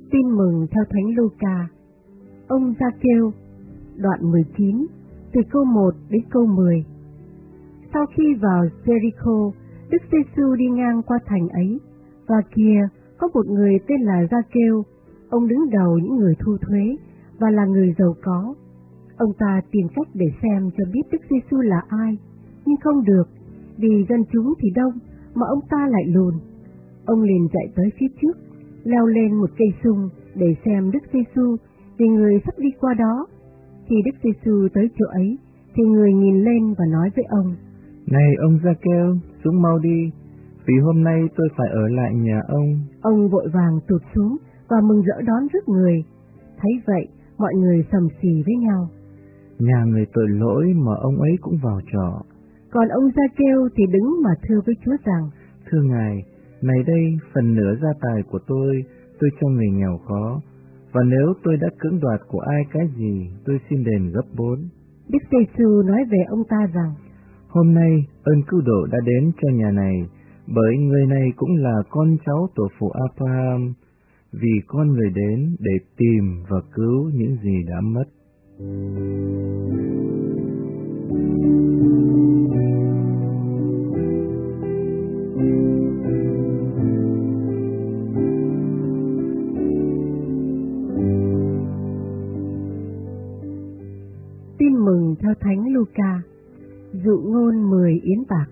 Tin mừng theo Thánh Luca. Ông Gia-kêu, đoạn 19, từ câu 1 đến câu 10. Sau khi vào Jericho, Đức Giê-xu đi ngang qua thành ấy, và kia có một người tên là Gia-kêu, ông đứng đầu những người thu thuế và là người giàu có. Ông ta tìm cách để xem cho biết Đức Giê-xu là ai, nhưng không được, vì dân chúng thì đông mà ông ta lại lùn. Ông liền chạy tới phía trước, leo lên một cây sung để xem Đức Giê-xu, vì người sắp đi qua đó. Khi Đức Giê-xu tới chỗ ấy, thì người nhìn lên và nói với ông: Này ông Gia-kêu, xuống mau đi, vì hôm nay tôi phải ở lại nhà ông. Ông vội vàng tụt xuống và mừng rỡ đón rước người. Thấy vậy, mọi người sầm xì với nhau. Nhà người tội lỗi mà ông ấy cũng vào trọ. Còn ông Gia-kêu thì đứng mà thưa với Chúa rằng: Thưa Ngài, này đây phần nửa gia tài của tôi cho người nghèo khó, và nếu tôi đã cưỡng đoạt của ai cái gì, tôi xin đền gấp 4. Đức Giê-xu nói về ông ta rằng: Hôm nay ơn cứu độ đã đến cho nhà này, bởi người này cũng là con cháu tổ phụ Abraham, vì con người đến để tìm và cứu những gì đã mất. Tin mừng theo Thánh Luca. Dụ ngôn 10 yến bạc.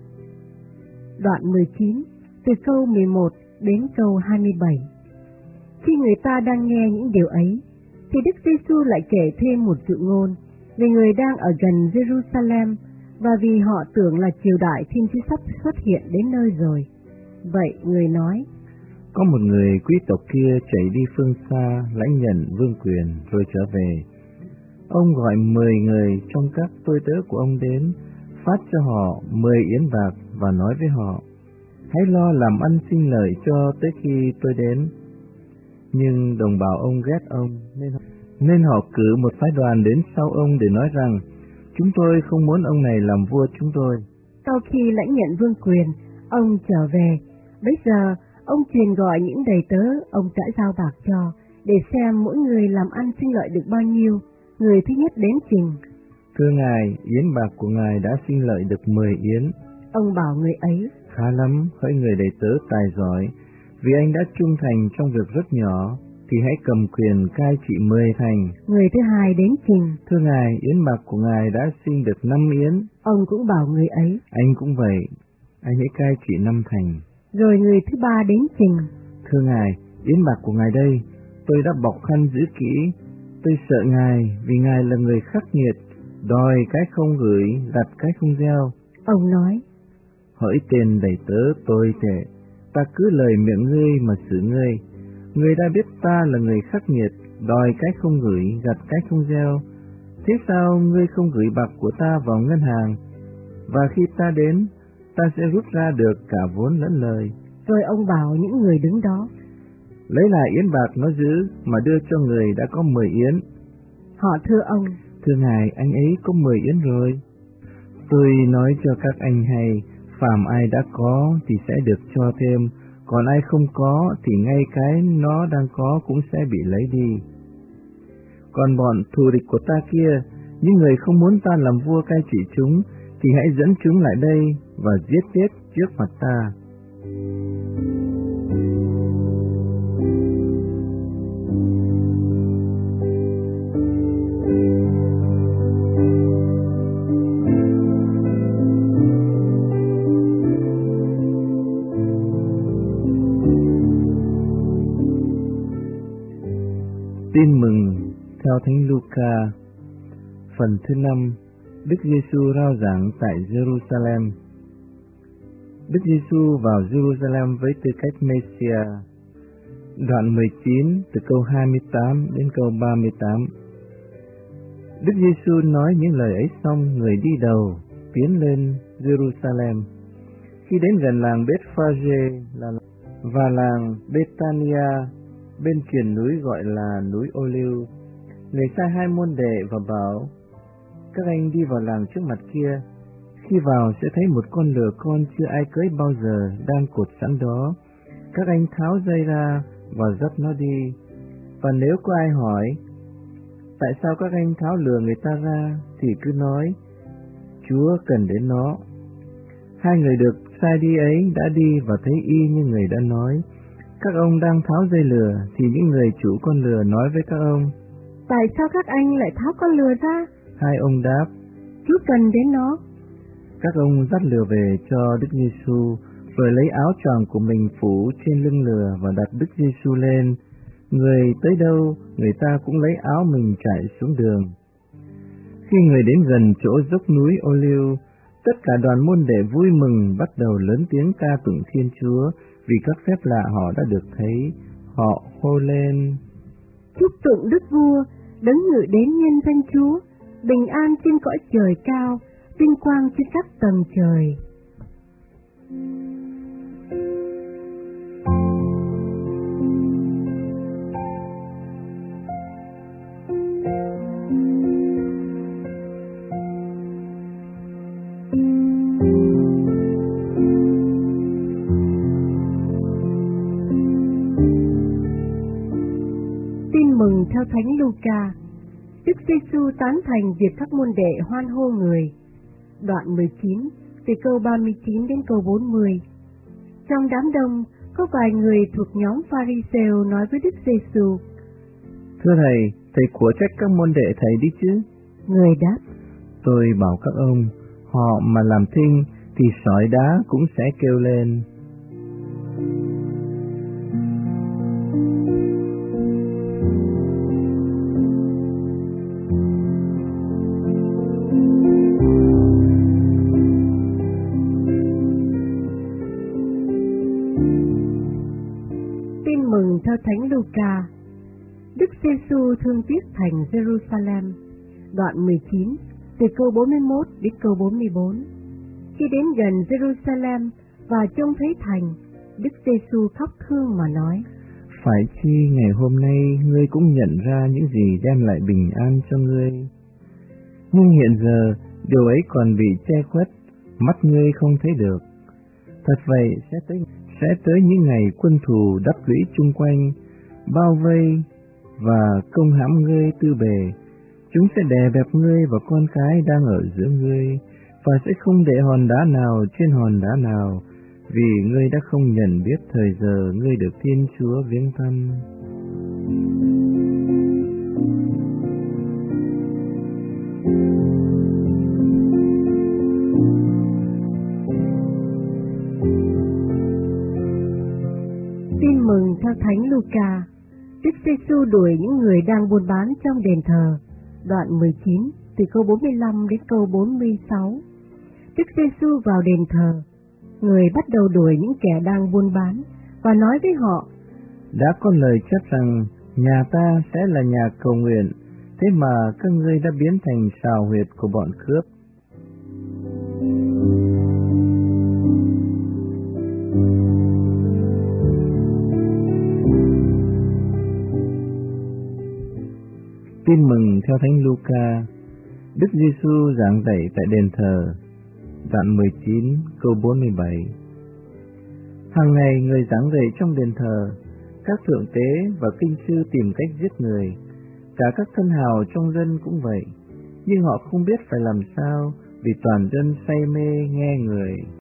Đoạn 19, từ câu 11 đến câu 27. Khi người ta đang nghe những điều ấy, thì Đức Giê-xu lại kể thêm một dụ ngôn về người đang ở gần Jerusalem, và vì họ tưởng là triều đại Thiên Chúa sắp xuất hiện đến nơi rồi. Vậy người nói: Có một người quý tộc kia chạy đi phương xa lãnh nhận vương quyền rồi trở về. Ông gọi 10 người trong các tôi tớ của ông đến, phát cho họ 10 yến bạc và nói với họ: Hãy lo làm ăn sinh lợi cho tới khi tôi đến. Nhưng đồng bào ông ghét ông, nên họ cử một phái đoàn đến sau ông để nói rằng: Chúng tôi không muốn ông này làm vua chúng tôi. Sau khi lãnh nhận vương quyền, ông trở về. Bây giờ ông truyền gọi những đầy tớ ông đã giao bạc cho, để xem mỗi người làm ăn sinh lợi được bao nhiêu. Người thứ nhất đến trình: Thưa Ngài, yến bạc của Ngài đã sinh lợi được 10 yến. Ông bảo người ấy: Khá lắm, hỡi người đầy tớ tài giỏi, vì anh đã trung thành trong việc rất nhỏ, thì hãy cầm quyền cai trị 10 thành. Người thứ hai đến trình: Thưa Ngài, yến bạc của Ngài đã sinh được 5 yến. Ông cũng bảo người ấy: Anh cũng vậy, anh hãy cai trị 5 thành. Rồi người thứ ba đến trình: Thưa Ngài, yến bạc của Ngài đây, tôi đã bọc khăn giữ kỹ. Tôi sợ Ngài, vì Ngài là người khắc nghiệt, đòi cái không gửi, đặt cái không gieo. Ông nói: Hỡi tên đầy tớ tồi tệ, ta cứ lời miệng ngươi mà xử ngươi. Ngươi đã biết ta là người khắc nghiệt, đòi cái không gửi, gặt cái không gieo. Thế sao ngươi không gửi bạc của ta vào ngân hàng? Và khi ta đến, ta sẽ rút ra được cả vốn lẫn lời. Rồi ông bảo những người đứng đó: Lấy lại yến bạc nó giữ, mà đưa cho người đã có 10 yến. Họ thưa ông: Thưa Ngài, anh ấy có 10 yến rồi. Tôi nói cho các anh hay, phàm ai đã có thì sẽ được cho thêm, còn ai không có thì ngay cái nó đang có cũng sẽ bị lấy đi. Còn bọn thù địch của ta kia, những người không muốn ta làm vua cai trị chúng, thì hãy dẫn chúng lại đây và giết chết trước mặt ta. Tin mừng theo Thánh Luca. Phần thứ 5. Đức Giê-xu rao giảng tại Jerusalem. Đức Giê-xu vào Jerusalem với tư cách Messiah. Đoạn 19 từ câu 28 đến câu 38. Đức Giê-xu nói những lời ấy xong, người đi đầu tiến lên Jerusalem. Khi đến gần làng Bethphage và làng Bethania bên triền núi gọi là núi Ô-liu, người sai 2 môn đệ và bảo: Các anh đi vào làng trước mặt kia. Khi vào sẽ thấy một con lừa con chưa ai cưới bao giờ đang cột sẵn đó. Các anh tháo dây ra và dắt nó đi. Và nếu có ai hỏi, tại sao các anh tháo lừa người ta ra, thì cứ nói, Chúa cần đến nó. Hai người được sai đi ấy đã đi và thấy y như người đã nói. Các ông đang tháo dây lừa, thì những người chủ con lừa nói với các ông, tại sao các anh lại tháo con lừa ra? Hai ông đáp, Chúa cần đến nó. Các ông dắt lừa về cho Đức Giêsu, rồi lấy áo choàng của mình phủ trên lưng lừa và đặt Đức Giêsu lên. Người tới đâu, người ta cũng lấy áo mình chạy xuống đường. Khi người đến gần chỗ dốc núi Ô Liu, tất cả đoàn môn đệ vui mừng bắt đầu lớn tiếng ca tụng Thiên Chúa vì các phép lạ họ đã được thấy. Họ hô lên, Chúc tụng Đức Vua, đấng ngự đến nhân danh Chúa, bình an trên cõi trời cao, vinh quang trên các tầng trời. Tin mừng theo Thánh Luca. Đức Giêsu tán thành việc các môn đệ hoan hô người. Đoạn 19, từ câu 39 đến câu 40. Trong đám đông, có vài người thuộc nhóm Pha-ri-sêu nói với Đức Giêsu, Thưa Thầy, Thầy của trách các môn đệ Thầy đi chứ? Người đáp, Tôi bảo các ông, họ mà làm thinh thì sỏi đá cũng sẽ kêu lên. Tin mừng theo Thánh Luca. Đức Giêsu thương tiếc thành Jerusalem. Đoạn 19, từ câu 41 đến câu 44. Khi đến gần Jerusalem và trông thấy thành, Đức Giêsu khóc thương mà nói, Phải chi ngày hôm nay ngươi cũng nhận ra những gì đem lại bình an cho ngươi. Nhưng hiện giờ điều ấy còn bị che khuất, mắt ngươi không thấy được. Thật vậy, sẽ tới những ngày quân thù đắp lũy chung quanh, bao vây và công hãm ngươi tư bề. Chúng sẽ đè bẹp ngươi và con cái đang ở giữa ngươi, và sẽ không để hòn đá nào trên hòn đá nào, vì ngươi đã không nhận biết thời giờ ngươi được Thiên Chúa viếng thăm. Tin mừng theo Thánh Luca. Đức Giêsu đuổi những người đang buôn bán trong đền thờ. Đoạn 19, từ câu 45 đến câu 46. Đức Giêsu vào đền thờ, người bắt đầu đuổi những kẻ đang buôn bán và nói với họ, Đã có lời chép rằng nhà ta sẽ là nhà cầu nguyện, thế mà các ngươi đã biến thành sào huyệt của bọn cướp. Tin mừng theo Thánh Luca. Đức Giêsu giảng dạy tại đền thờ. Đoạn 19, câu 47. Hàng ngày người giảng dạy trong đền thờ, các thượng tế và kinh sư tìm cách giết người. Cả các thân hào trong dân cũng vậy, nhưng họ không biết phải làm sao, vì toàn dân say mê nghe người.